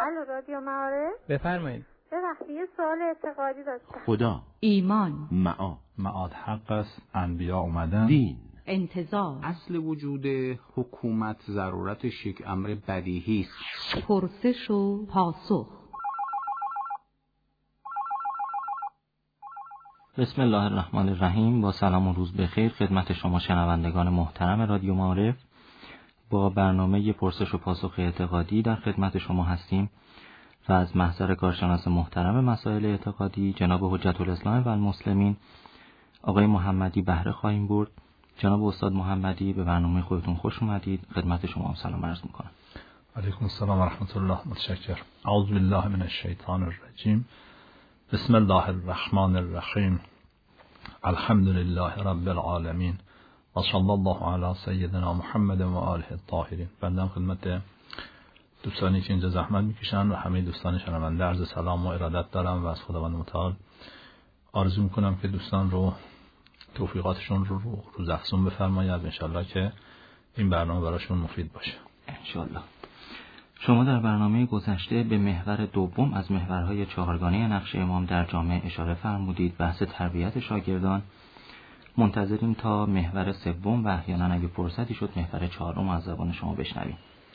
الو رادیو معارف. بفرمایید. ببخشید یه سوال اعتقادی داشتم. خدا، ایمان، معاد حق است، انبیا اومدن، دین، انتظار، اصل وجود حکومت ضرورتش یک امر بدیهی است. پرسش و پاسخ. بسم الله الرحمن الرحیم. با سلام و روز بخیر خدمت شما شنوندگان محترم رادیو معارف. با برنامه پرسش و پاسخ اعتقادی در خدمت شما هستیم و از محضر کارشناس محترم مسائل اعتقادی جناب حجت الاسلام و المسلمین آقای محمدی بهره خواهیم برد. جناب استاد محمدی، به برنامه خودتون خوش اومدید. خدمت شما هم سلام عرض میکنم. علیکم السلام و رحمت الله. متشکرم. اعوذ بالله من الشیطان الرجیم. بسم الله الرحمن الرحیم. الحمد لله رب العالمین و صلی الله علی سیدنا محمد و آله الطاهرین. بنده خدمت دوستانی که اینجا زحمت میکشن و همه دوستان شنونده عرض سلام و ارادت دارم و از خداوند متعال آرزو میکنم که دوستان رو توفیقاتشون رو روز افزون بفرماید، انشالله که این برنامه براشون مفید باشه انشالله. شما در برنامه گذشته به محور دوم از محورهای چهارگانه نقش امام در جامعه اشاره فرمودید، بحث تربیت شاگردان. منتظریم تا محور سوم و احیانا اگه فرصتی شد محور چهارم از زبان شما بشنویم.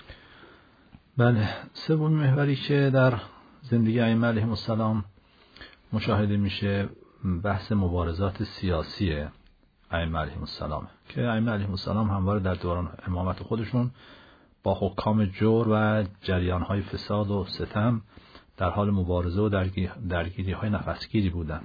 بله، سوم محوری که در زندگی ائمه علیهم السلام مشاهده میشه بحث مبارزات سیاسی ائمه علیهم السلام که ائمه علیهم السلام همواره در دوران امامت خودشون با حکام جور و جریان‌های فساد و ستم در حال مبارزه و درگیری‌های نفسگیری بودن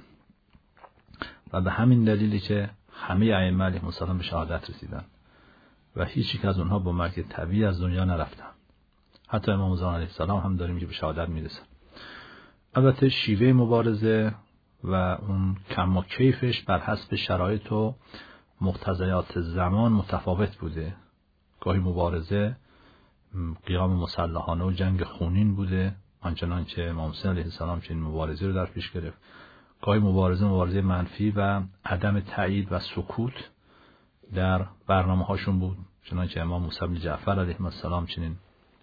و به همین دلیلی که همه ائمه علیهم السلام به شهادت رسیدن و هیچ یک از اونها با مرگ طبیعی از دنیا نرفتن. حتی امام زمان علیه السلام هم داریم که به شهادت میرسن. البته شیوه مبارزه و اون کم و کیفش بر حسب شرایط و مقتضیات زمان متفاوت بوده. گاهی مبارزه قیام مسلحانه و جنگ خونین بوده، آنچنان که امام حسین علیه السلام چنین مبارزه رو در پیش گرفت. گاهی مبارزه منفی و عدم تایید و سکوت در برنامه هاشون بود، چنانچه امام موسی بن جعفر علیه السلام چنین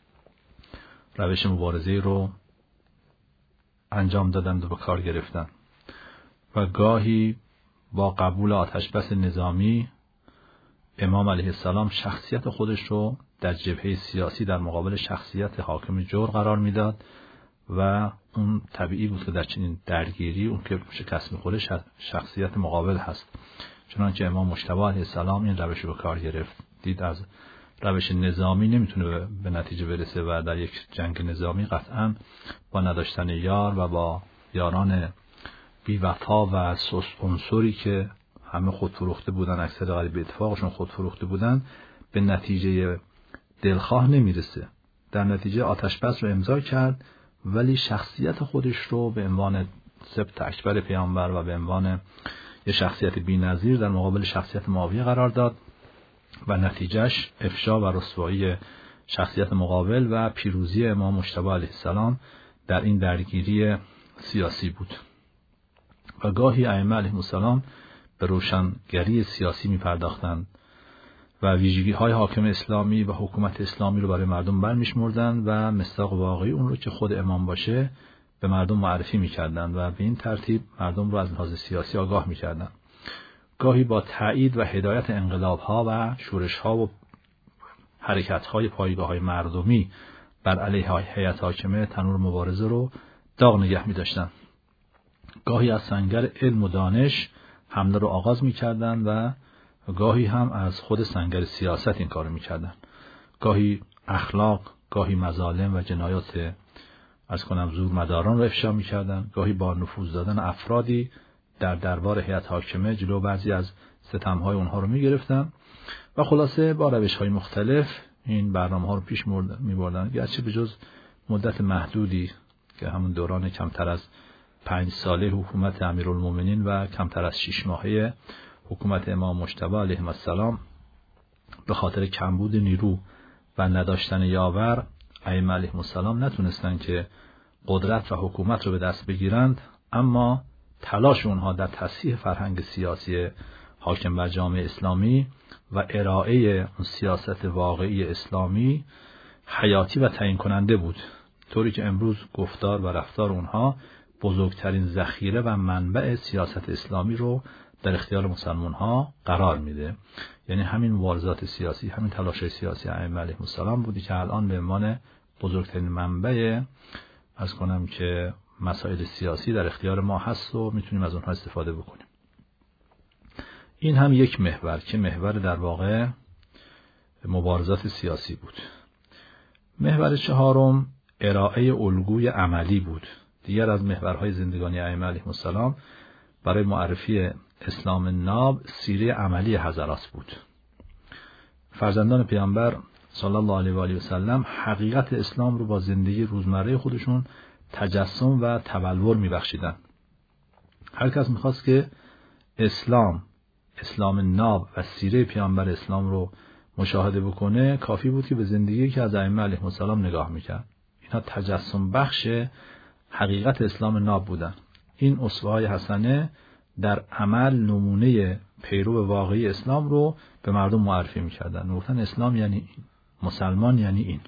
روش مبارزه رو انجام دادند و به کار گرفتن. و گاهی با قبول آتش بس نظامی امام علیه السلام شخصیت خودش رو در جبهه سیاسی در مقابل شخصیت حاکم جور قرار میداد و اون طبیعی بود که در چنین درگیری اون که شکست میخوره شخصیت مقابل هست. چنانچه امام مجتبی علیه السلام این روش رو به کار گرفت. دید از روش نظامی نمیتونه به نتیجه برسه و در یک جنگ نظامی قطعا با نداشتن یار و با یاران بی‌وفا و سست عنصری که همه خودفروخته بودن، اکثر غالب اتفاقشون خودفروخته بودن، به نتیجه دلخواه نمیرسه. در نتیجه آتش بس رو امضا کرد ولی شخصیت خودش رو به عنوان سبط اکبر پیامبر و به عنوان یه شخصیت بی‌نظیر در مقابل شخصیت معاویه قرار داد و نتیجهش افشا و رسوایی شخصیت مقابل و پیروزی امام مجتبی علیه السلام در این درگیری سیاسی بود. و گاهی ائمه علیهم السلام به روشنگری سیاسی می‌پرداختند و ویژگی‌های حاکم اسلامی و حکومت اسلامی رو برای مردم برمی‌شمردند و مصداق واقعی اون رو که خود امام باشه به مردم معرفی می‌کردند و به این ترتیب مردم رو از لحاظ سیاسی آگاه می‌کردند. گاهی با تایید و هدایت انقلاب‌ها و شورش‌ها و حرکت‌های پایگاه‌های مردمی بر علیه هیئت حاکمه تنور مبارزه رو داغ نگه می‌داشتند. گاهی از سنگر علم و دانش حمله رو آغاز می‌کردند و گاهی هم از خود سنگر سیاست این کارو می‌کردند. گاهی اخلاق، گاهی مظالم و جنایات زور مداران رو افشا می‌کردند. گاهی با نفوذ دادن افرادی در دربار هیئت حاکمه جلو بعضی از ستم‌های اونها رو می‌گرفتن و خلاصه با روش‌های مختلف این برنامه‌ها رو پیش می‌بردن. گرچه به جز مدت محدودی که همون دوران کمتر از 5 ساله حکومت امیرالمومنین و کمتر از 6 ماهه حکومت امام مجتبی علیه السلام به خاطر کمبود نیرو و نداشتن یاور ائمه علیهم السلام نتونستن که قدرت و حکومت رو به دست بگیرند، اما تلاش اونها در تصحیح فرهنگ سیاسی حاکم بر جامعه اسلامی و ارائه اون سیاست واقعی اسلامی حیاتی و تعیین کننده بود. طوری که امروز گفتار و رفتار اونها بزرگترین ذخیره و منبع سیاست اسلامی رو در اختیار مسلمان ها قرار میده. یعنی همین مبارزات سیاسی، همین تلاش‌های سیاسی ائمه علیهم السلام بودی که الان به عنوان بزرگترین منبع از کنم که مسائل سیاسی در اختیار ما هست و میتونیم از اونها استفاده بکنیم. این هم یک محور که محور در واقع مبارزات سیاسی بود. محور چهارم ارائه الگوی عملی بود. دیگر از محورهای زندگانی ائمه علیهم السلام برای معرفی اسلام ناب سیره عملی حضرات بود. فرزندان پیامبر صلی الله علیه و آله و سلم حقیقت اسلام رو با زندگی روزمره خودشون تجسم و تبلور میبخشیدن. هر کس میخواست که اسلام ناب و سیره پیامبر اسلام رو مشاهده بکنه، کافی بود که به زندگی که از ائمه علیهم السلام نگاه میکرد. اینها تجسم بخش حقیقت اسلام ناب بودن. این اسوه‌های حسنه در عمل نمونه پیرو واقعی اسلام رو به مردم معرفی میکردن. گفتن اسلام یعنی این، مسلمان یعنی این.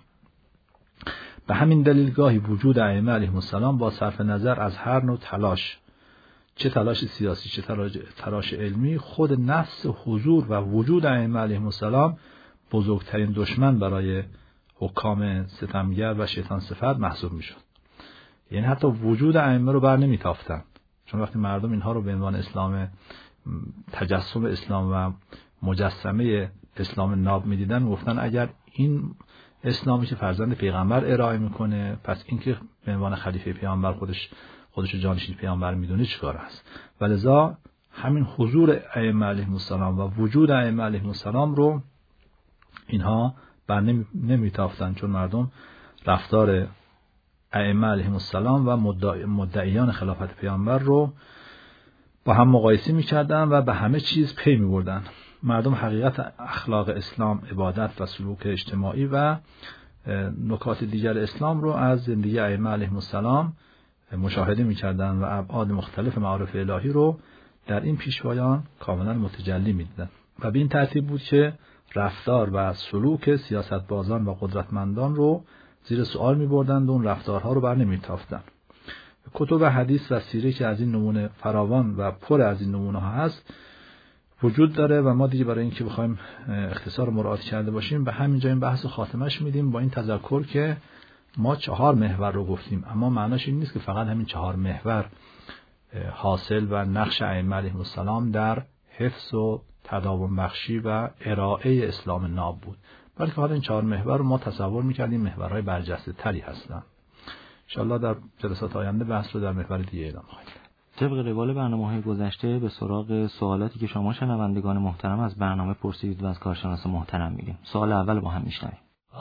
به همین دلیل گاهی وجود ائمه علیهم السلام با صرف نظر از هر نوع تلاش، چه تلاش سیاسی چه تلاش علمی، خود نفس حضور و وجود ائمه علیهم السلام بزرگترین دشمن برای حکام ستمگر و شیطان صفت محسوب میشد. یعنی حتی وجود ائمه رو بر نمیتافتن، چون وقتی مردم اینها رو به عنوان اسلام، تجسم اسلام و مجسمه اسلام ناب میدیدن، گفتن اگر این اسلامی که فرزند پیغمبر ارائه میکنه، پس این که به عنوان خلیفه پیامبر خودش جانشین پیامبر میدونه چیکار است؟ ولذا همین حضور ائمه علیهم السلام و وجود ائمه علیهم السلام رو اینها بر نمیتافتن، چون مردم رفتار ائمه علیهم السلام و مدعیان خلافت پیامبر رو با هم مقایسه میکردن و به همه چیز پی میبردن. مردم حقیقت اخلاق اسلام، عبادت و سلوک اجتماعی و نکات دیگر اسلام رو از زندگی ائمه علیهم السلام مشاهده میکردن و ابعاد مختلف معارف الهی رو در این پیشوایان کاملا متجلی میدیدن و به این ترتیب بود که رفتار و سلوک سیاستبازان و قدرتمندان رو زیر سوال میبردند و اون رفتارها رو بر نمیتافتن. کتب حدیث و سیره که از این نمونه فراوان و پر از این نمونه ها هست وجود داره و ما دیگه برای اینکه بخوایم اختصار مراعات کرده باشیم به همینجا این بحث خاتمش میدیم، با این تذکر که ما 4 محور رو گفتیم، اما معناش این نیست که فقط همین 4 محور حاصل و نقش ائمه علیهم السلام در حفظ و تداوم بخشی و ارائه اسلام ناب بود، بلکه حالا این 4 محور رو ما تصور می‌کردیم محورهای برجسته تری هستن. ان شاءالله در جلسات آینده بحث رو در محور دیگه ادامه خواهیم داد. طبق روال برنامه‌های گذشته به سراغ سوالاتی که شما شنوندگان محترم از برنامه پرسیدید و از کارشناس محترم می‌گیم. سوال اول با هم می‌شنویم.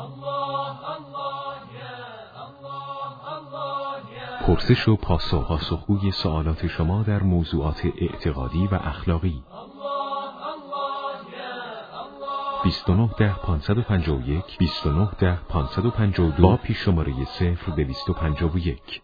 پرسش و پاسخگوی سوالات شما در موضوعات اعتقادی و اخلاقی. 2910 2910 با پیش شماره 0251.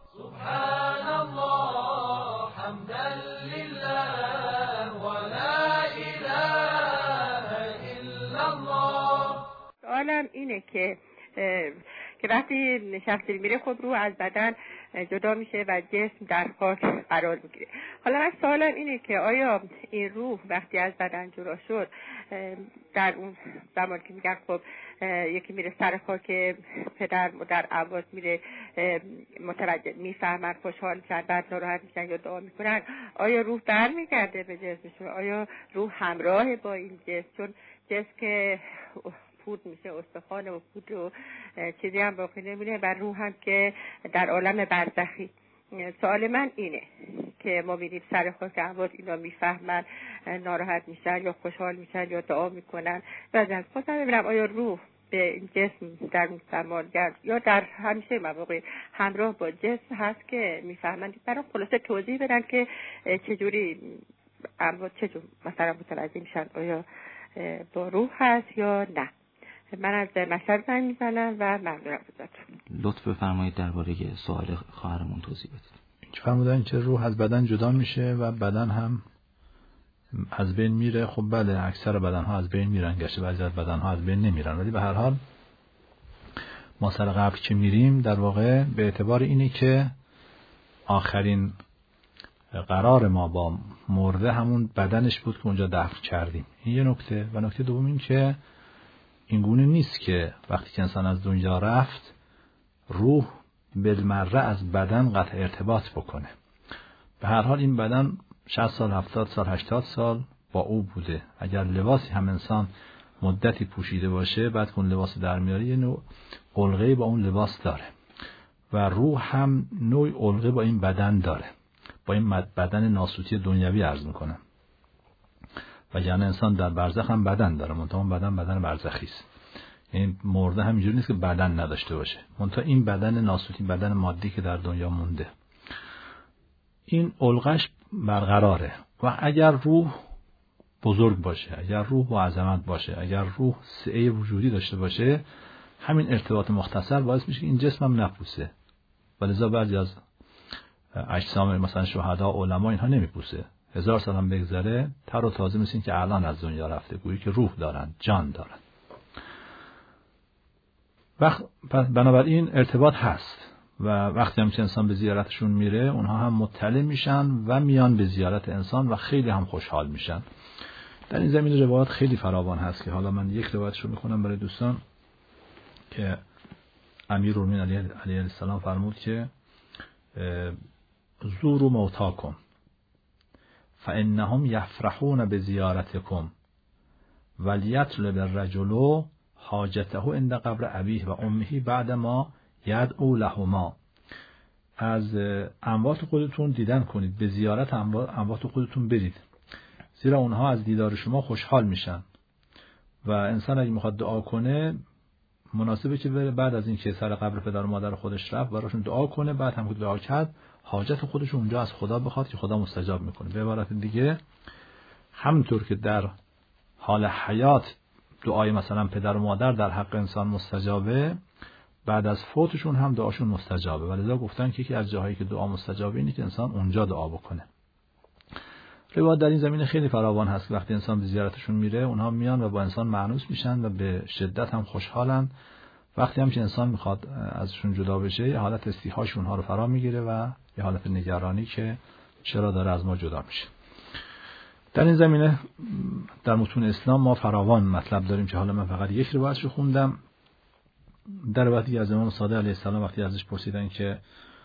سوالم اینه که وقتی شخصی میره خود رو از بدن جدا میشه و جسم در خاک قرار میگیره. حالا من سوالم اینه که آیا این روح وقتی از بدن جدا شد در اون زمان که میگن خب یکی میره سر خاک پدر مادر اموات میره متوجه میفهمن، خوشحال میشن، بعد ناراحت میشن یا دعا میکنن، آیا روح برمیگرده به جسمشون؟ آیا روح همراه با این جسم؟ چون جسم که پود میشه استخوان و پود و چیزی هم باقی نمیونه و روح هم که در عالم برزخی. سوال من اینه که ما بینیم سر خاک اموات اینا میفهمن، ناراحت میشن یا خوشحال میشن یا دعا میکنن و از خودم ببینم آیا روح به این جسم در اون زمان یا در همیشه مواقع همراه با جسم هست که میفهمن؟ برای خلاصه توضیح بدن که چجوری اموات چجور مثلا متوجه میشن آیا با روح هست یا نه. من از مشهد زنگ میزنم و ممنونم ازتون. لطف بفرمایید درباره سوال خواهرمون توضیح بدید. فرمودن که روح از بدن جدا میشه و بدن هم از بین میره. خب بله، اکثر بدن ها از بین میرن، گرچه بعضی از بدن ها از بین نمیرن، ولی به هر حال ما سر قبر که میریم در واقع به اعتبار اینه که آخرین قرار ما با مرده همون بدنش بود که اونجا دفن کردیم. این یه نکته. و نکته دوم این که اینگونه نیست که وقتی که انسان از دنیا رفت روح بالمره از بدن قطع ارتباط بکنه. به هر حال این بدن 60 سال 70 سال 80 سال با او بوده. اگر لباسی هم انسان مدتی پوشیده باشه بعد که اون لباس در میاره یه نوع علقه‌ای با اون لباس داره و روح هم نوع علقه با این بدن داره، با این بدن ناسوتی دنیوی عرض میکنم. و یعنی انسان در برزخ هم بدن داره، منتها اون بدن برزخی است. یعنی مرده همینجوری نیست که بدن نداشته باشه، منتها این بدن ناسوتی، بدن مادی که در دنیا مونده، این علقش برقراره. و اگر روح بزرگ باشه، اگر روح با عظمت باشه، اگر روح سعه وجودی داشته باشه، همین ارتباط مختصر باعث میشه که این جسم هم نپوسه. ولذا بعضی از اجسام مثلا شهدا، علما اینها نمیپوسه. 1000 سال هم بگذره تر و تازه مثل این که الان از دنیا رفته، گویی که روح دارن، جان دارن. بنابراین ارتباط هست و وقتی هم که انسان به زیارتشون میره اونها هم مطلع میشن و میان به زیارت انسان و خیلی هم خوشحال میشن. در این زمینه روایات خیلی فراوان هست که حالا من یک روایتش رو میخونم برای دوستان که امیرالمومنین علیه السلام فرمود که زوروا موتاکم فانهم یفرحون بزیارتکم ولیطلب الرجل حاجته عند قبر ابیه و امه بعد ما یدعو لهما. از اموات خودتون دیدن کنید، به زیارت اموات خودتون برید، زیرا اونها از دیدار شما خوشحال میشن. و انسان اگه میخواد دعا کنه مناسبه که بعد از این که سر قبر پدر و مادر خودش رفت براشون دعا کنه، بعد هم که دعا کرد حاجت خودش اونجا از خدا بخواد که خدا مستجاب میکنه. به عبارت دیگه همونطور که در حال حیات دعای مثلا پدر و مادر در حق انسان مستجابه، بعد از فوتشون هم دعاشون مستجابه. ولذا گفتن که یکی از جاهایی که دعا مستجابه اینه که انسان اونجا دعا بکنه. روایات در این زمینه خیلی فراوان هست. وقتی انسان به زیارتشون میره اونها میان و با انسان مانوس میشن و به شدت هم خوشحالن. وقتی هم که انسان میخواد ازشون جدا بشه یه حالت استیحاش اونها رو فرا میگیره و یه حالت نگرانی که چرا داره از ما جدا میشه. در این زمینه در متون اسلام ما فراوان مطلب داریم که حالا من فقط یک روایتش رو خوندم. در روایتی از امام صادق علیه السلام وقتی ازش پرسیدن که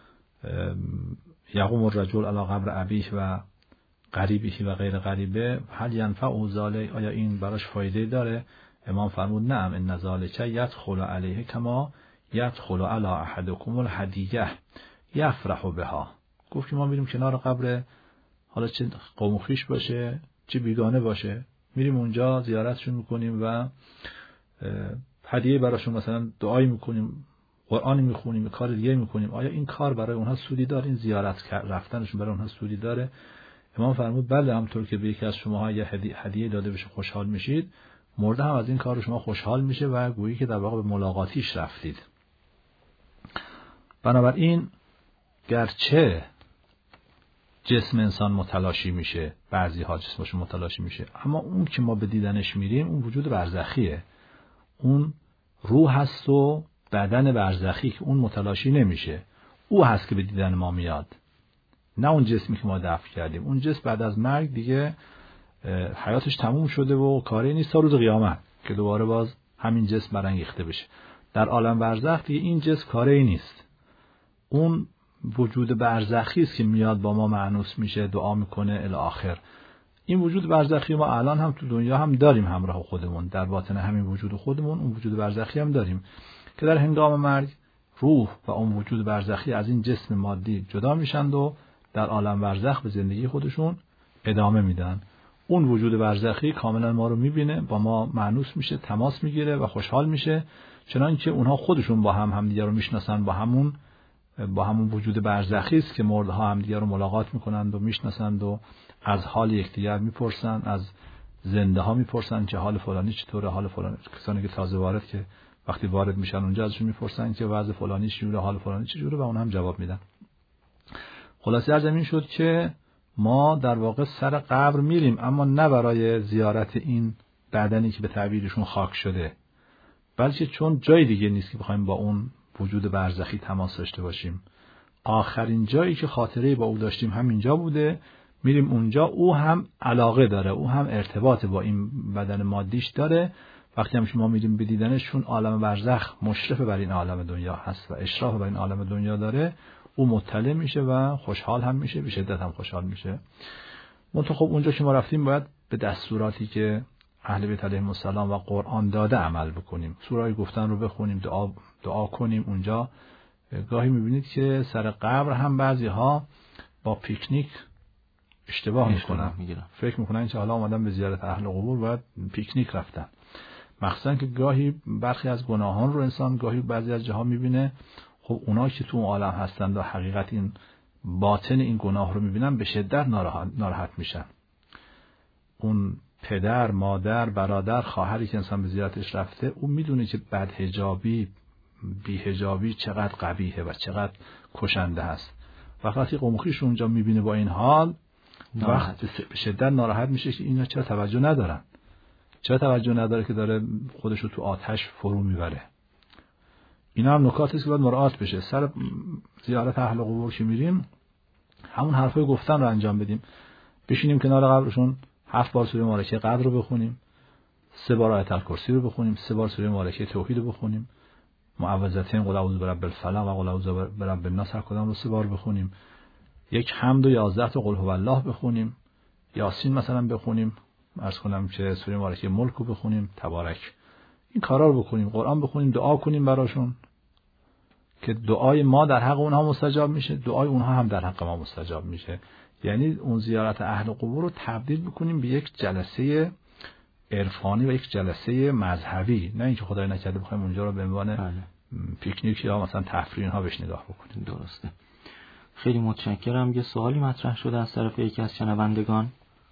یقوم الرجل علی قبر ابیه و قریبه و غیر قریبه هل ینفع ذلک، آیا این براش فایده داره؟ امام فرمود نعم ان ذلک یدخل علیه کما یدخل علی احدکم الهدیه یفرح بها. گفت که ما میریم کنار قبر، حالا چه قوم خویش باشه چه بیگانه باشه، میریم اونجا زیارتشون میکنیم و هدیه براشون مثلا دعایی میکنیم، قرآنی میخونیم، کار دیگه میکنیم. آیا این کار برای اونها سودی داره؟ این زیارت رفتنشون برای اونها سودی داره؟ امام فرمود بله، همونطور که به یکی از شماها یه هدیه داده بشه خوشحال میشید، مرده هم از این کار شما خوشحال میشه و گویی که در واقع به ملاقاتیش رفتید. بنابراین گرچه جسم انسان متلاشی میشه، بعضی ها جسمشون متلاشی میشه، اما اون که ما به دیدنش میریم اون وجود برزخیه، اون روح هست و بدن برزخی که اون متلاشی نمیشه، او هست که به دیدن ما میاد، نه اون جسمی که ما دفن کردیم. اون جسم بعد از مرگ دیگه حیاتش تموم شده و کاری نیست تا روز قیامت که دوباره باز همین جسم برانگیخته بشه. در عالم برزخ دیگه این جسم کاری نیست، اون وجود برزخی است که میاد با ما مانوس میشه، دعا میکنه الی آخر. این وجود برزخی ما الان هم تو دنیا هم داریم همراه خودمون، در باطن همین وجود خودمون اون وجود برزخی هم داریم که در هنگام مرگ روح و اون وجود برزخی از این جسم مادی جدا میشن و در عالم برزخ به زندگی خودشون ادامه میدن. اون وجود برزخی کاملا ما رو میبینه، با ما مانوس میشه، تماس میگیره و خوشحال میشه، چنانکه اونها خودشون با همدیگه رو میشناسن، با همون وجود برزخی است که مرده ها همدیگه رو ملاقات میکنند و میشناسند و از حال یکدیگر میپرسن، از زنده ها میپرسن که حال فلانی چطوره، حال فلانی. کسانی که تازه وارد که وقتی وارد میشن اونجا ازشون میپرسن که وضع فلانی چجوره، حال فلانی چجوره و اون هم جواب میدن. خلاصه از این شد که ما در واقع سر قبر میریم، اما نه برای زیارت این بدنی که به تعبیرشون خاک شده، بلکه چون جای دیگه نیست که بخوایم با اون وجود برزخی تماس داشته باشیم. آخرین جایی که خاطره با او داشتیم همینجا بوده، میریم اونجا، او هم علاقه داره، او هم ارتباط با این بدن مادیش داره. وقتی هم شما میریم به دیدنش، چون عالم برزخ مشرف بر این عالم دنیا هست و اشراف بر این عالم دنیا داره، او مطلع میشه و خوشحال هم میشه، به شدت هم خوشحال میشه. منتها خب اونجا که ما رفتیم باید به دستوراتی که اهل بیت علیهم السلام و قرآن داده عمل بکنیم. سوره‌های گفتن رو بخونیم، دعا کنیم. اونجا گاهی میبینید که سر قبر هم بعضی‌ها با پیکنیک اشتباه میکنن، فکر میکنن که حالا اومدن به زیارت اهل قبور باید پیکنیک رفتن. مخصوصا که گاهی برخی از گناهان رو انسان گاهی بعضی از جاها میبینه، خب اونا که تو اون عالم هستند و حقیقت این باطن این گناه رو میبینن به شدت ناراحت میشن. اون پدر، مادر، برادر، خواهری که انسان به زیارتش رفته، اون میدونه که بدحجابی، بی‌حجابی چقدر قبیحه و چقدر کشنده هست. وقتی قومخیش اونجا میبینه با این حال، وقت به شدت ناراحت میشه که اینا چرا توجه ندارن، چرا توجه نداره که داره خودشو تو آتش فرو میبره. اینا هم نکاتی است که باید مراعات بشه. سر زیارت اهل قبور که میریم، همون حرفای گفتن رو انجام بدیم، بشینیم کنار قبرشون، 7 بار سوره مبارکه قدر رو بخونیم، 3 بار آیت الکرسی رو بخونیم، 3 بار سوره مبارکه توحید رو بخونیم، معوذتین قل اعوذ برب الفلق و قل اعوذ برب الناس هر کدام رو 3 بار بخونیم، یک حمد و 11 تا قل هو الله بخونیم، یاسین مثلا بخونیم، عرض کنم که سوره مبارکه ملک رو بخونیم، تبارک. این کارا رو بخونیم، قرآن بخونیم، دعا کنیم براشون که دعای ما در حق اونها مستجاب میشه، دعای اونها هم در حق ما مستجاب میشه. یعنی اون زیارت اهل قبور رو تبدیل بکنیم به یک جلسه عرفانی و یک جلسه مذهبی، نه اینکه خدای نکرده بخوایم اونجا رو به عنوان پیکنیک یا مثلا تفریح اینها بهش نگاه بکنیم. درسته. خیلی متشکرم. یه سوالی مطرح شده از طرف یکی از شنوندگان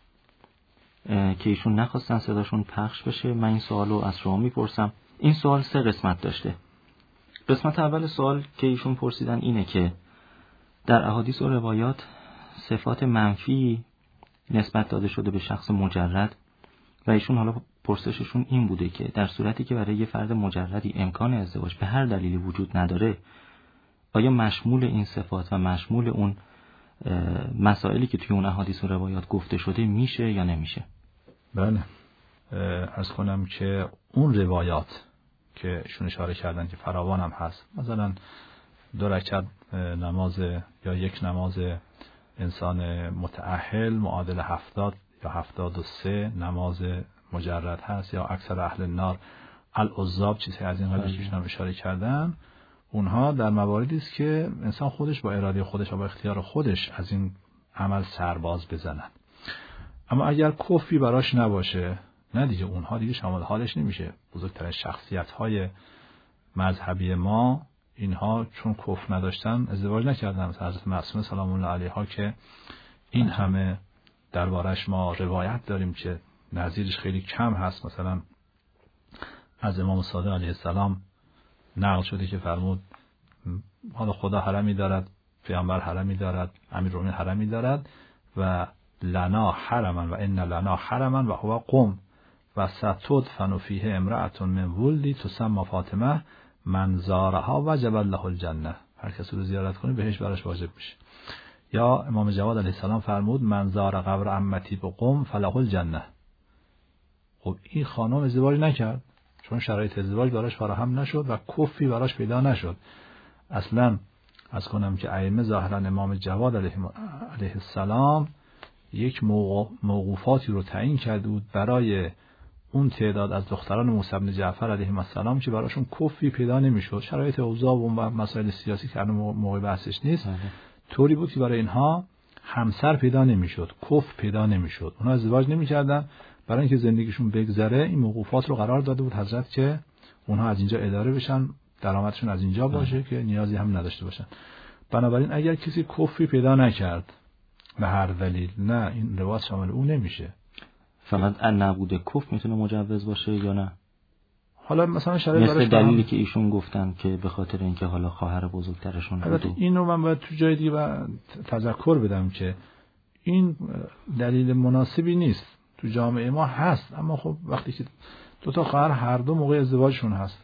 که ایشون نخواستن صداشون پخش بشه. من این سوالو از شما میپرسم. این سوال 3 قسمت داشته. قسمت اول سوال که ایشون پرسیدن اینه که در احادیث و روایات صفات منفی نسبت داده شده به شخص مجرد و ایشون حالا پرسششون این بوده که در صورتی که برای یه فرد مجردی امکان ازدواج به هر دلیلی وجود نداره، آیا مشمول این صفات و مشمول اون مسائلی که توی اون احادیث و روایات گفته شده میشه یا نمیشه؟ بله، عرض کنم که اون روایات که ایشون اشاره کردن که فراوان هم هست، مثلا 2 رکعت نماز یا یک نماز انسان متأهل معادل 70 یا 73 نماز مجرد هست، یا اکثر اهل النار العذاب، چیزی از این قبیل که اشاره کردن، اونها در مواردی است که انسان خودش با اراده خودش و با اختیار خودش از این عمل سرباز بزنن. اما اگر کفری براش نباشه، نه دیگه، اونها دیگه شامل حالش نمیشه. بزرگترین شخصیت‌های مذهبی ما، اینها چون کفر نداشتن ازدواج نکردن. مثلا حضرت معصومه سلام الله علیها که این همه دربارش ما روایت داریم که نظیرش خیلی کم هست. مثلا از امام صادق علیه السلام نقل شده که فرمود حالا خدا حرمی دارد، پیامبر حرمی دارد، امیرالمومنین حرمی دارد و لنا حرما و ان لنا حرما و هو قم و ستدفن فیه امرأة من ولدی تسمى فاطمه من زارها وجب له الجنه. هر کسی رو زیارت کنه بهش براش واجب میشه. یا امام جواد علیه السلام فرمود من زار قبر عمتی بقم فله الجنه. خب این خانم ازدواج نکرد چون شرایط ازدواج براش فراهم نشد و کفی براش پیدا نشد. اصلا از کنم که ائمه ظاهرا امام جواد علیه السلام یک موقوفاتی رو تعیین کرده بود برای اون تعداد از دختران موسی بن جعفر علیهم السلام که براشون کفی پیدا نمیشد. شرایط اوضاع و مسائل سیاسی که موقع بحثش نیست، طوری بود که برای اینها همسر پیدا نمیشد، کف پیدا نمیشد. اونها ازدواج نمیکردن برای اینکه زندگیشون بگذره. این موقوفات رو قرار داده بود حضرت که اونها از اینجا اداره بشن، درآمدشون از اینجا باشه که نیازی هم نداشته باشن. بنابراین اگر کسی کفی پیدا نکرد به هر دلیل، نه، این روایت شامل اون نمیشه. فقط نبوده کفر میتونه مجوز باشه یا نه؟ حالا مثلا شرایط مثل دلیلی که ایشون گفتن که به خاطر اینکه حالا خواهر بزرگترشون بود. البته اینو من باید تو جای دیگه تذکر بدم که این دلیل مناسبی نیست. تو جامعه ما هست، اما خب وقتی که 2 تا خواهر هر دو موقع ازدواجشون هست،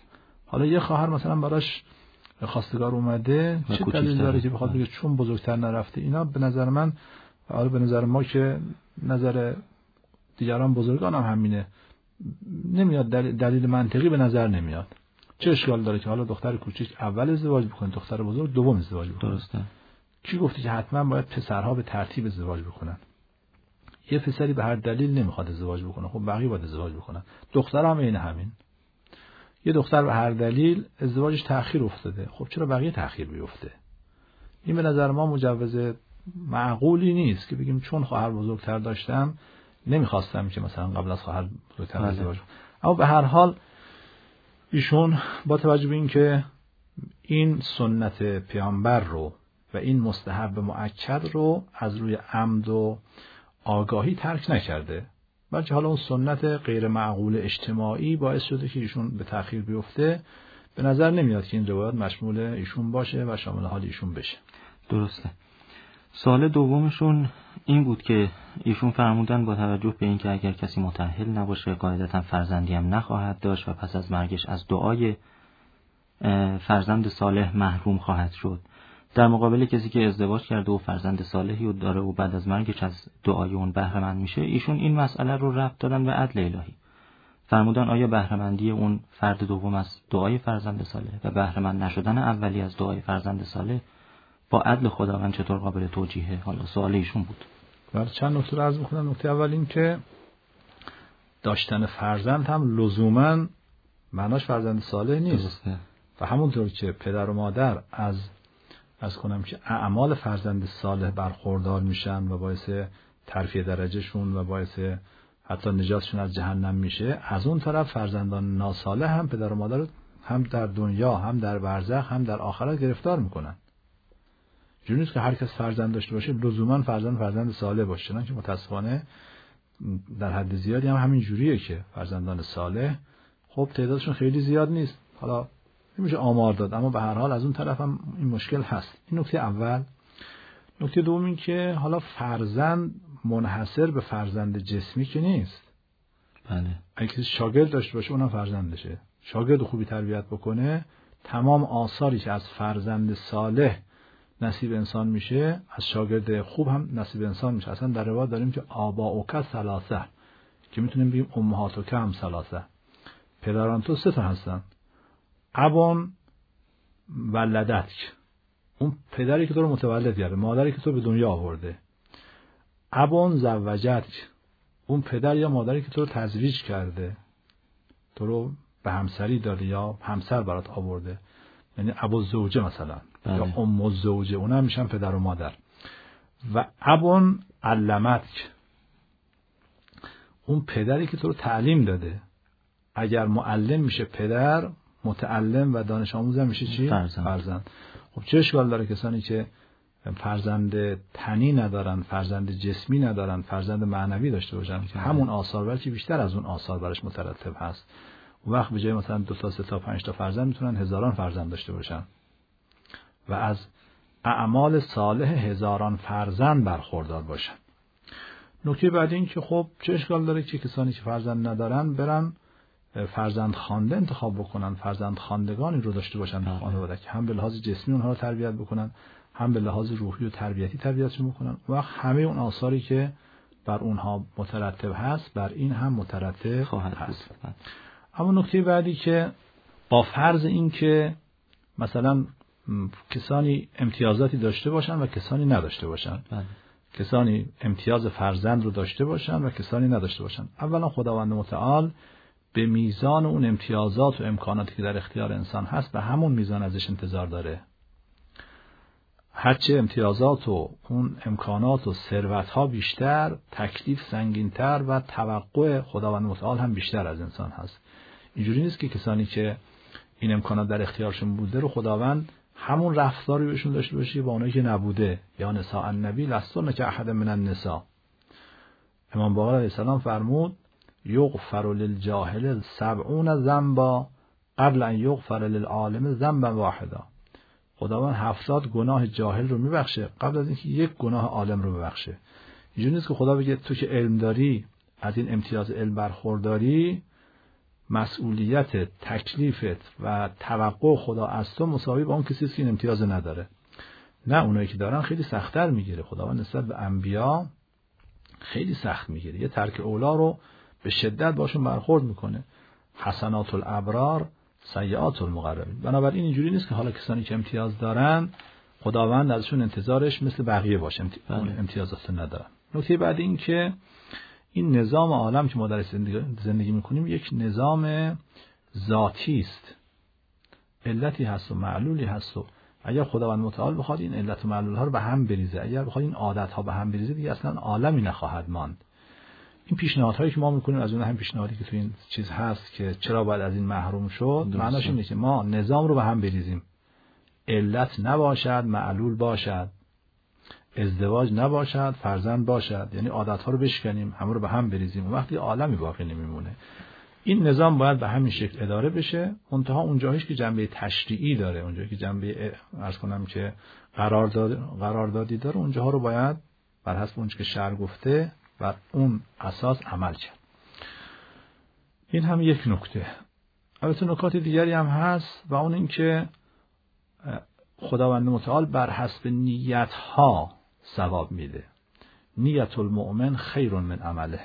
حالا یه خواهر مثلا براش خواستگار اومده، چه دلیل داره که بخواد بگه چون بزرگتر نرفته؟ اینا به نظر من، حالا به نظر ما که نظر دیگران بزرگان هم همینه، نمیاد دلیل منطقی به نظر نمیاد. چه اشکال داره که حالا دختر کوچیک اول ازدواج بکنه، دختر بزرگ دوم ازدواج بکنه؟ درسته. کی گفته که حتما باید پسرها به ترتیب ازدواج بکنن؟ یه پسری به هر دلیل نمیخواد ازدواج بکنه، خب بقیه باید ازدواج بکنن. دختر هم این همین. یه دختر به هر دلیل ازدواجش تأخیر افتاده، خب چرا بقیه تأخیر بیفته؟ این به نظر ما مجوز معقولی نیست که بگیم چون خواهر بزرگتر داشتم نمیخواستم که مثلا قبل از خواهر بزرگتر ازدواج کنم. اما به هر حال ایشون با توجه به این که این سنت پیامبر رو و این مستحب مؤکد رو از روی عمد و آگاهی ترک نکرده، بلکه حالا اون سنت غیر معقول اجتماعی باعث شده که ایشون به تأخیر بیفته. به نظر نمیاد که این روایات مشمول ایشون باشه و شامل حال ایشون بشه. درسته. سوال دومشون این بود که ایشون فرمودن با توجه به اینکه اگر کسی متأهل نباشه قاعدتا فرزندی هم نخواهد داشت و پس از مرگش از دعای فرزند صالح محروم خواهد شد، در مقابل کسی که ازدواج کرده و فرزند صالحی رو داره و بعد از مرگش از دعای اون بهره مند میشه، ایشون این مسئله رو ربط دادن به عدل الهی. فرمودن آیا بهره مندی اون فرد دوم از دعای فرزند صالح و بهره مند نشدن اولی از دعای فرزند صالح با عدل خداوند چطور قابل توجیهه؟ حالا سوال ایشون بود. بله، چند نکته رو عرض می‌کنم. نکته اول این که داشتن فرزند هم لزوماً معناش فرزند صالح نیست. درسته. و همونطور که پدر و مادر از کنم که اعمال فرزند صالح برخوردار میشن و باعث ترفیع درجهشون و باعث حتی نجاتشون از جهنم میشه، از اون طرف فرزندان ناصالح هم پدر و مادر هم در دنیا هم در برزخ هم در آخرت گرفتار میکنن. جوری نیست که هر کس فرزند داشته باشه لزوما فرزند صالح باشه، چنانکه متاسفانه در حد زیادی هم همین جوریه که فرزندان صالح خب تعدادشون خیلی زیاد نیست، حالا نمیشه آمار داد، اما به هر حال از اون طرف هم این مشکل هست. این نکته اول. نکته دوم این که حالا فرزند منحصر به فرزند جسمی که نیست. بله. اگه کسی شاگرد داشته باشه اونم فرزندشه، شاگرد خوبی تربیت بکنه، تمام آثاری که از فرزند صالح نصیب انسان میشه از شاگرد خوب هم نصیب انسان میشه. اصلا در روایت داریم که آباؤک ثلاثه، که میتونیم بگیم امهاتک هم ثلاثه، پدران تو سه تا هستن. ابون ولدتک، اون پدری که تو رو متولد کرده، مادری که تو به دنیا آورده. ابون زوجتک، اون پدر یا مادری که تو رو تزویج کرده، تو رو به همسری داده یا همسر برات آورده، یعنی ابو زوجه مثلا. بله. یا ام الزوجه، اونها میشن پدر و مادر. و ابون علمتک، اون پدری که تو رو تعلیم داده. اگر معلم میشه پدر، متعلم و دانش آموز هم میشه چی؟ فرزند. خب چه اشکال داره کسانی که فرزند تنی ندارن، فرزند جسمی ندارن، فرزند معنوی داشته باشن که همون آثار بلکه بیشتر از اون آثار براش مترتب هست. اون وقت به جای مثلا 2 تا 3 تا 5 تا فرزند میتونن هزاران فرزند داشته باشن و از اعمال صالح هزاران فرزند برخوردار باشن. نکته بعدی این که خب چه اشکال داره که کسانی که فرزند ندارن برن فرزند خوانده انتخاب بکنن، فرزند خواندگانی رو داشته باشن در خانواده که هم به لحاظ جسمی اونها رو تربیت بکنن، هم به لحاظ روحی و تربیتی تربیتشون بکنن. و همه اون آثاری که بر اونها مترتب هست بر این هم مترتب هست. اما نکته بعدی که با فرض این که مثلا کسانی امتیازاتی داشته باشن و کسانی نداشته باشن، کسانی امتیاز فرزند رو داشته باشن و کسانی نداشته باشن، اولا خداوند متعال به میزان اون امتیازات و امکاناتی که در اختیار انسان هست به همون میزان ازش انتظار داره. هرچه امتیازات و اون امکانات و ثروت ها بیشتر، تکلیف سنگین‌تر و توقع خداوند متعال هم بیشتر از انسان هست. اینجوری نیست که کسانی که این امکانات در اختیارشون بوده رو خداوند همون رفتاری بهشون داشته باشه با اونایی که نبوده. یا نساء النبی لستن کاحد من النساء. امام باقر علیه السلام فرمود یغفر للجاهل 70 ذنبا قبل ان یغفر للعالم ذنبا واحدا. خداوند 70 گناه جاهل رو میبخشه قبل از اینکه یک گناه عالم رو ببخشه. اینجوری نیست که خدا بگه تو که علم داری، از این امتیاز علم برخورداری، مسئولیت تکلیفت و توقع خدا از تو مساوی با اون کسی است که این امتیاز نداره. نه، اونایی که دارن خیلی سخت‌تر میگیره. خداوند نسبت به انبیا خیلی سخت میگیره. یه ترک اولا رو به شدت باشون برخورد میکنه. حسنات الابرار سیئات المقربین. بنابراین اینجوری نیست که حالا کسانی که امتیاز دارن خداوند ازشون انتظارش مثل بقیه باشه، امتیازات ندارن. نکته بعد این که این نظام عالم که ما در زندگی میکنیم یک نظام ذاتی است. علتی هست و معلولی هست و اگر خداوند متعال بخواد این علت و معلول ها رو به هم بریزه، اگر بخواد این عادت ها به هم بریزه، دیگه اصلا عالمی نخواهد ماند. این پیشنهادهایی که ما میکنیم از اون هم پیشنهادی که تو این چیز هست که چرا باید از این محروم شد، معناش اینه که ما نظام رو به هم بریزیم. علت نباشد، معلول باشد، ازدواج نباشد، فرزند باشد، یعنی عادت ها رو بشکنیم، همه رو به هم بریزیم و وقتی عالمی باقی نمیمونه. این نظام باید به همین شکل اداره بشه. منتها اونجاییش که جنبه تشریعی داره، اونجایی که جنبه عرض کنم که قراردادی داره، اونجاها رو باید بر حسب اون که شرع گفته و اون اساس عمل کرد. این هم یک نکته. البته نکات دیگری هم هست و اون این که خداوند متعال بر حسب نیت‌ها ثواب میده. نیت المؤمن خیر من عمله.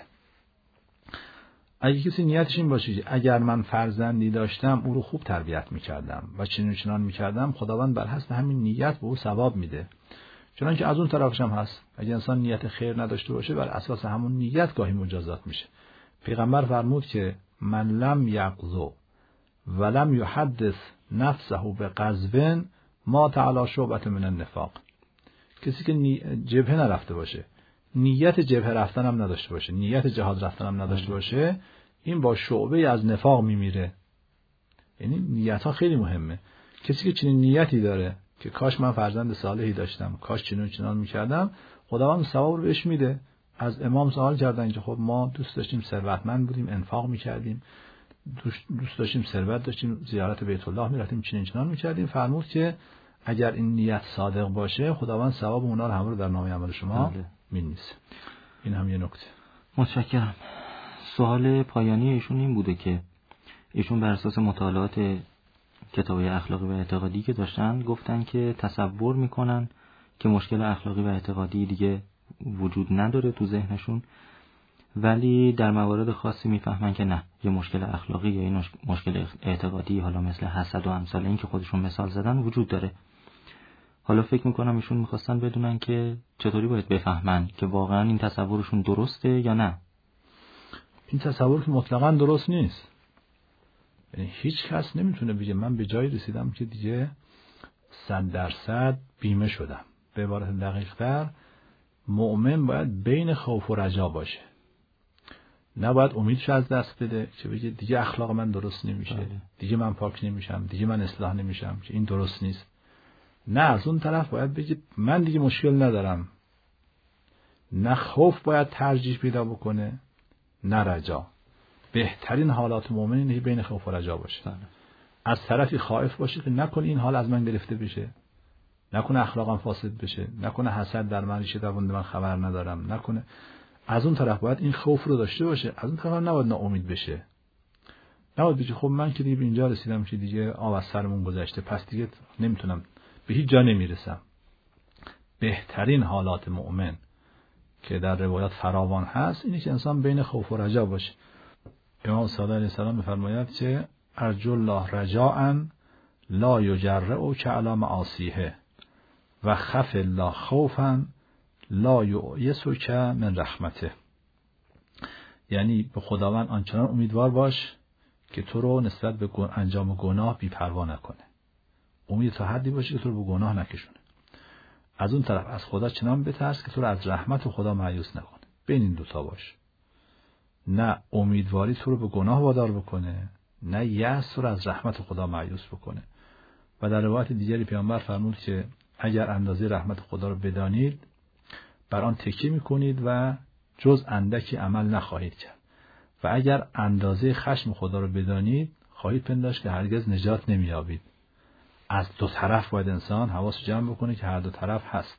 اگه کسی نیتش این باشه که اگر من فرزندی داشتم او رو خوب تربیت میکردم و چنین میکردم، خداوند بر حسب همین نیت به او ثواب میده. چنانکه از اون طرفش هم هست، اگه انسان نیت خیر نداشته باشه بر اساس همون نیت گاهی مجازات میشه. پیغمبر فرمود که من لم یغزو ولم یحدث نفسه بغزو ما تعالی شعبة من النفاق. کسی که جبهه نرفته باشه، نیت جبهه رفتن هم نداشته باشه، نیت جهاد رفتن هم نداشته باشه، این با شعبه از نفاق میمیره. یعنی نیت ها خیلی مهمه. کسی که چنین نیتی داره که کاش من فرزند صالحی داشتم، کاش چنان میکردم، خداوند ثواب رو بهش میده. از امام سوال کردن که خب ما دوست داشتیم ثروتمند بودیم، انفاق میکردیم، دوست داشتیم ثروت داشتیم، زیارت بیت الله میرفتیم، چنان میکردیم. فرمود که اگر این نیت صادق باشه، خداوند ثواب اونا رو همه رو در نامه عمل شما می‌نویسه. این هم یه نکته. متشکرم. سوال پایانی ایشون این بوده که ایشون بر اساس مطالعات کتاب‌های اخلاقی و اعتقادی که داشتن گفتن که تصور میکنن که مشکل اخلاقی و اعتقادی دیگه وجود نداره تو ذهنشون، ولی در موارد خاصی میفهمن که نه، یه مشکل اخلاقی یا این مشکل اعتقادی، حالا مثل حسد و امثال این که خودشون مثال زدن، وجود داره. حالا فکر میکنم ایشون میخواستن بدونن که چطوری باید بفهمن که واقعا این تصورشون درسته یا نه. این تصور که مطلقاً درست نیست. یعنی هیچ کس نمیتونه بگه من به جایی رسیدم که دیگه 100% بیمه شدم. به عبارت دقیق‌تر، مؤمن باید بین خوف و رجا باشه. نباید امیدش از دست بده که بگه دیگه اخلاق من درست نمیشه، دیگه من پاک نمیشم، دیگه من اصلاح نمیشم، که این درست نیست. نه، از اون طرف باید بگه من دیگه مشکل ندارم. نه خوف باید ترجیح پیدا بکنه، نه رجا. بهترین حالات مؤمن اینه که بین خوف و رجا باشه. از طرفی خائف باشه که نکنه این حال از من گرفته بشه، نکنه اخلاقم فاسد بشه، نکنه حسد در من ریشه دوونده من خبر ندارم، نکنه. از اون طرف باید این خوف رو داشته باشه، از اون طرف نباید ناامید بشه. نباید بگه خب من که دیگه به اینجا رسیدم که دیگه آب از سرمون گذشته، پس دیگه نمیتونم، به هیچ جا نمیرسم. بهترین حالات مؤمن که در روایات فراوان هست اینه که انسان بین خوف و رجا باشه. امام صادق علیه السلام می‌فرماید که ارجو الله رجاء لا یجرؤ کعلی معاصیه و خف الله خوفا لا یئسک من رحمته. یعنی به خداوند آنچنان امیدوار باش که تو رو نسبت به انجام گناه بی‌پروا نکنه. امید تا حدی باشه که تو رو به گناه نکشونه. از اون طرف از خدا چنان بترس که تو رو از رحمت خدا مایوس نکنه. بین این دوتا باش. نه امیدواری تو رو به گناه وادار بکنه، نه یأس تو رو از رحمت خدا مایوس بکنه. و در روایت دیگری پیامبر فرمود که اگر اندازه رحمت خدا رو بدانید، بر آن تکیه میکنید و جز اندکی عمل نخواهید کرد. و اگر اندازه خشم خدا رو بدانید، خواهید پنداشت که هرگز نجات نمییابید. از دو طرف باید انسان حواسو جمع بکنه که هر دو طرف هست.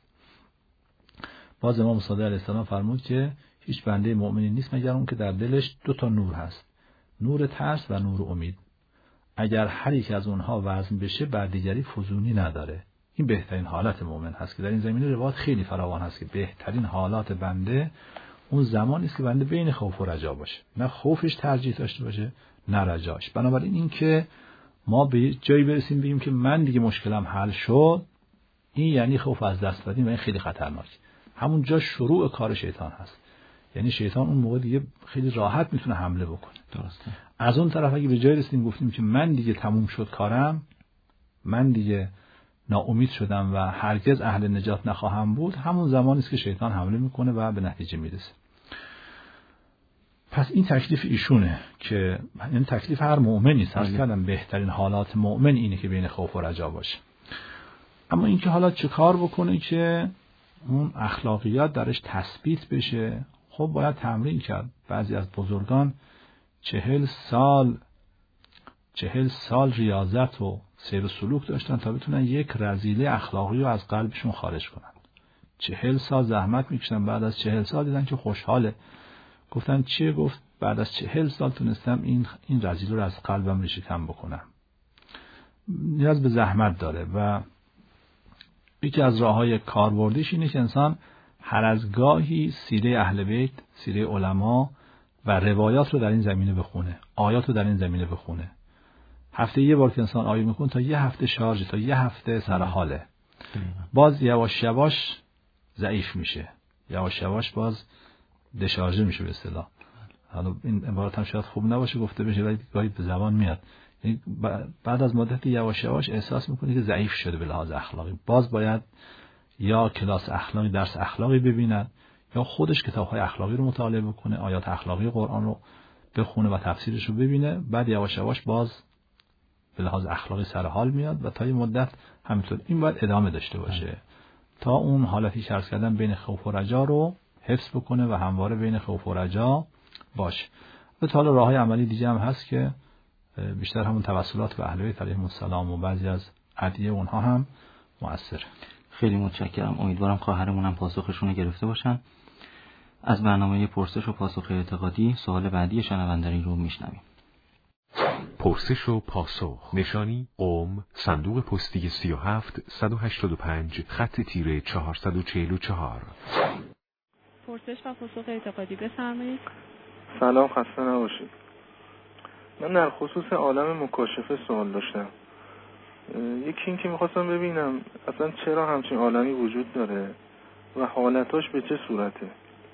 باز امام صادق علیه السلام فرمود که هیچ بنده مؤمنی نیست مگر اون که در دلش 2 نور هست. نور ترس و نور امید. اگر هر یک از اونها وزن بشه بر دیگری فزونی نداره. این بهترین حالت مؤمن هست که در این زمینه روایات خیلی فراوان هست که بهترین حالات بنده اون زمانی است که بنده بین خوف و رجا باشه، نه خوفش ترجیح داشته باشه نه رجاش. بنابراین این که ما به جایی برسیم بگیم که من دیگه مشکلم حل شد، این یعنی خوف از دست دادیم و این خیلی خطرناک. همون جا شروع کار شیطان هست. یعنی شیطان اون موقع دیگه خیلی راحت میتونه حمله بکنه. درسته. از اون طرف اگه به جایی رسیدیم گفتیم که من دیگه تموم شد کارم، من دیگه ناامید شدم و هرگز اهل نجات نخواهم بود، همون زمانی است که شیطان حمله میکنه و به نتیجه میرسه. پس این تکلیف ایشونه که این تکلیف هر مؤمنی است. عرض کردم بهترین حالات مؤمن اینه که بین خوف و رجا باشه. اما اینکه حالا چه کار بکنه که اون اخلاقیات درش تثبیت بشه، خب باید تمرین کرد. بعضی از بزرگان 40 سال ریاضت و سیر و سلوک داشتن تا بتونن یک رذیله اخلاقی رو از قلبشون خارج کنن. 40 سال زحمت میکشن، بعد از 40 سال دیدن که خوشحاله. گفتن چیه؟ گفت بعد از 40 سال تونستم این رذیله رو از قلبم ریشه‌کن بکنم. نیاز به زحمت داره و یکی از راه‌های کاربردیش اینه که انسان هر از گاهی سیره اهل بیت، سیره علما و روایات رو در این زمینه بخونه، آیات رو در این زمینه بخونه. هفته یه بار که انسان آیه میخونه تا یه هفته شارژ، تا یه هفته سر حاله. باز یواش یواش ضعیف میشه، یواش یواش باز دشارژه میشه به اصطلاح. حالا این عبارت هم شاید خوب نباشه گفته بشه ولی گاهی به زبان میاد. یعنی بعد از مدت یواش یواش احساس میکنه که ضعیف شده به لحاظ اخلاقی. باز باید یا کلاس اخلاقی، درس اخلاقی ببیند، یا خودش کتاب‌های اخلاقی رو مطالعه بکنه، آیات اخلاقی قرآن رو بخونه و تفسیرش رو ببینه. بعد یواش یواش باز به لحاظ اخلاقی سر حال میاد و تا یه مدت همینطور این باید ادامه داشته باشه تا اون حالتی که عرض کردم بین خوف و رجا رو حفظ بکنه و همواره بین خوف و رجا باشه. و تا حالا راه‌های عملی دیگه هم هست که بیشتر همون توسلات به اهل بیت علیهم السلام و بعضی از ادعیه اونها هم مؤثره. خیلی متشکرم. امیدوارم خواهرمون هم پاسخشون رو گرفته باشن. از برنامه پرسش و پاسخ اعتقادی سوال بعدی شنوندگان رو میشنویم. پرسش و پاسخ. نشانی قم، صندوق پستی 37185 خط تیره 444. پرسش و پاسخ اعتقادی بفرمایید. سلام، خسته نباشید. من در خصوص عالم مکاشفه سوال داشتم. یکی این که میخواستم ببینم اصلا چرا همچین عالمی وجود داره و حالتاش به چه صورته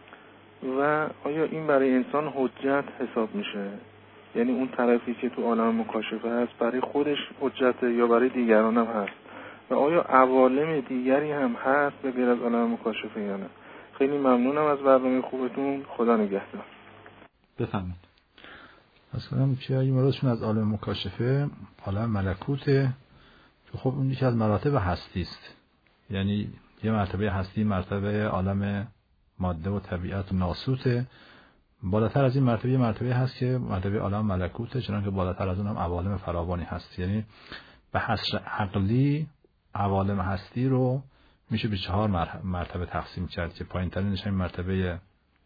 و آیا این برای انسان حجت حساب میشه؟ یعنی اون طرفی که تو عالم مکاشفه هست برای خودش حجته یا برای دیگران هم هست و آیا عوالم دیگری هم هست به غیر از عالم مکاشفه یا نه؟ خیلی ممنونم از برنامه خوبتون. خدا نگهدار. بفرمایید. مثلا که این مرادشون از عالم مکاشفه عالم ملکوته که خب اون یکی از مراتب هستی است. یعنی یه مرتبه هستی مرتبه عالم ماده و طبیعت و ناسوته. بالاتر از این مرتبه هست که مرتبه عالم ملکوته، چنانکه بالاتر از اون هم عوالم فراوانی هست. یعنی به حصر عقلی عوالم هستی رو میشه به 4 مرتبه تقسیم کرد که پایین ترینش همین مرتبه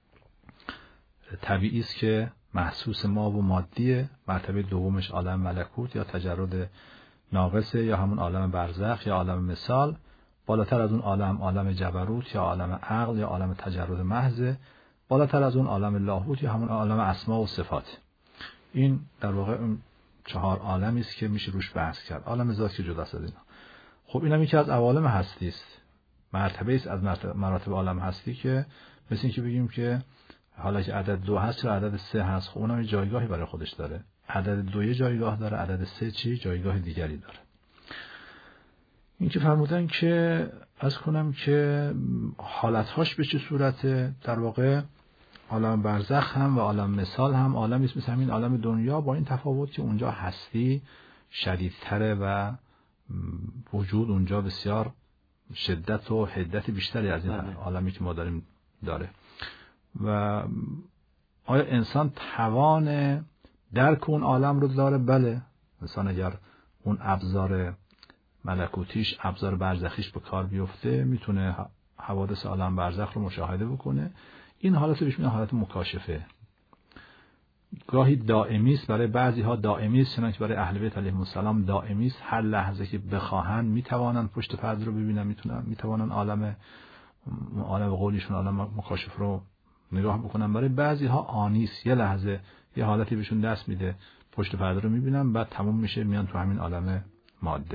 طبیعی است که محسوس ما و مادیه. مرتبه دومش عالم ملکوت یا تجرد ناقصه یا همون عالم برزخ یا عالم مثال. بالاتر از اون عالم جبروت یا عالم عقل یا عالم تجرد محض. بالاتر از اون عالم لاهوت یا همون عالم اسما و صفات. این در واقع اون 4 عالمی است که میشه روش بحث کرد. عالم ذات که جدا از اینا. خب اینم یکی از عوالم هستی است. مرتبه است از مراتب عالم هستی که مثل این که بگیم که حالا که عدد 2 هست یا عدد 3 هست، خب اونم یه جایگاهی برای خودش داره. عدد 2 یه جایگاه داره، عدد 3 چی؟ جایگاه دیگری داره. این که فرمودن که از کنم که حالتهاش به چه صورته، در واقع عالم برزخ هم و عالم مثال هم عالمی است مثل همین عالم دنیا، با این تفاوت که اونجا هستی شدیدتره و وجود اونجا بسیار شدت و حدت بیشتری از این عالمی که ما داریم داره. و آیا انسان توان درک اون عالم رو داره؟ بله. انسان اگر اون ابزار ملکوتیش، ابزار برزخیش به کار بیفته، میتونه حوادث عالم برزخ رو مشاهده بکنه. این حالت رو بهش میگن حالت مکاشفه. گاهی دائمی است، برای بعضی ها دائمی است، چنانکه برای اهل بیت علیهم السلام دائمی است. هر لحظه که بخواهند میتوانند پشت پرده رو ببینن، میتوانند عالم قولیشون، عالم مکاشف رو نگاه بکنن. برای بعضی ها آنی است، یه لحظه یه حالتی بهشون دست میده، پشت پرده رو میبینن، بعد تموم میشه، میان تو همین عالم ماده.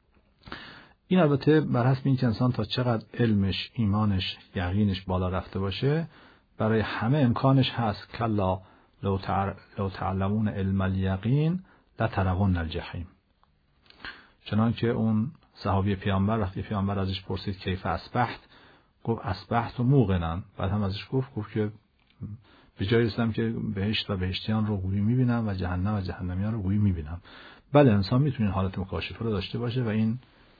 این البته بر حسب این که انسان تا چقدر علمش، ایمانش، یقینش بالا رفته باشه، برای همه امکانش هست. کلا لو تعلمون علم الیقین لترون الجحیم. چنانکه اون صحابی پیامبر وقتی پیامبر ازش پرسید کیف اصبحت، گفت اصبحت موقنا. بعد هم ازش گفت که به جایی رسیدم که بهشت و بهشتیان رو گویی میبینم و جهنم و جهنمیان رو گویی میبینم. بله، انسان میتونه این حالت مکاشفه رو داشته باشه و این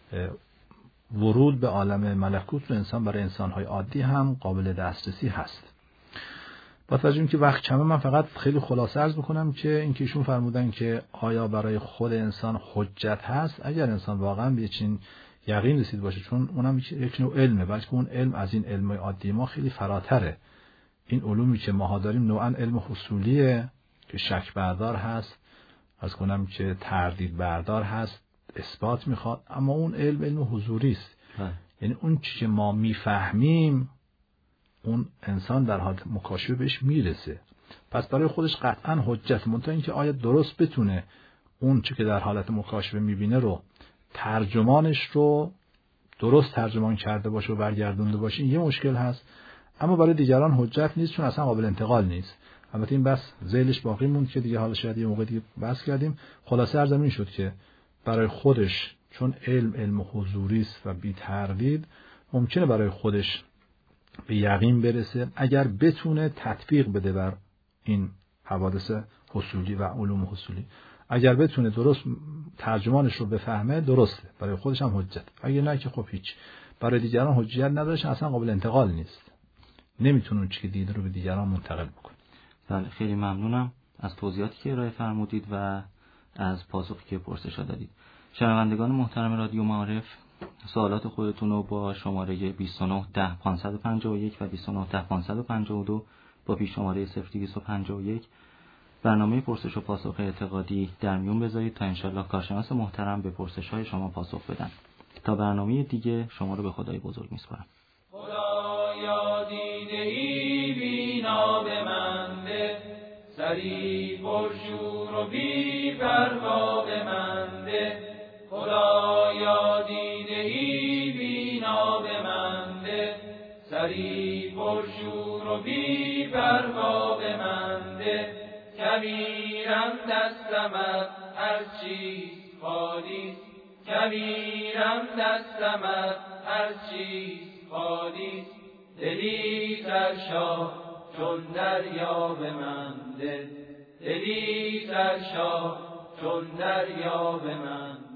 ورود به عالم ملکوت رو انسان برای انسان‌های عادی هم قابل دسترسی هست. با توجه به اینکه وقت کمه، من فقط خیلی خلاصه عرض بکنم که این که ایشون فرمودن که آیا برای خود انسان حجت هست اگر انسان واقعا به چین یقین رسید باشه، چون اونم یک نوع علمه، بلکه اون علم از این علم‌های عادی ما خیلی فراتره. این علومی که ما داریم نوعاً علم حصولیه که شک بردار هست، از کنم که تردید بردار هست، اثبات میخواد، اما اون علم حضوری است. یعنی اون چیزی که ما میفهمیم اون انسان در حالت مکاشفه بهش میرسه، پس برای خودش قطعاً حجت. منتها اینکه آیا درست بتونه اون چیزی که در حالت مکاشفه میبینه رو ترجمانش رو درست ترجمان کرده باشه و برگردونده باشه، یه مشکل هست. اما برای دیگران حجت نیست، چون اصلا قابل انتقال نیست. البته این بس ذیلش باقی موند که دیگه حالا شاید یه موقع دیگه بحث کردیم. خلاصه عرض این شد که برای خودش، چون علم حضوری است و بی تردید، ممکنه برای خودش به یقین برسه اگر بتونه تطبیق بده بر این حوادث حصولی و علوم حصولی. اگر بتونه درست ترجمانش رو بفهمه، درسته، برای خودش هم حجت. اگر نه که خب هیچ. برای دیگران حجت نداره، اصلا قابل انتقال نیست. نمیتونه اون چیزی که دیده رو به دیگران منتقل بکنه. بله، خیلی ممنونم از توضیحاتی که ارائه فرمودید و از پاسخی که پرسش‌ها دادید. شنوندگان محترم رادیو معارف، سوالات خودتون رو با شماره 29 10 551 و 29 10 552 با پیش شماره 0251 برنامه پرسش و پاسخ اعتقادی در میون بذارید تا انشالله کارشناس محترم به پرسش‌های شما پاسخ بدن. تا برنامه دیگه شما رو به خدای بزرگ میسپارم. خدایا دیده‌ای بینا به من ده، سری پرشور و بی پروا به من ده. خدایا دیده‌ای بینا به من ده، سری پرشور و بی پروا به من ده. کبیرم دستمت هر چیز خالی، کبیرم دستمت هر چیز خالی. دلی سرشار چون دریا به من ده، دلی سرشار چون دریا به من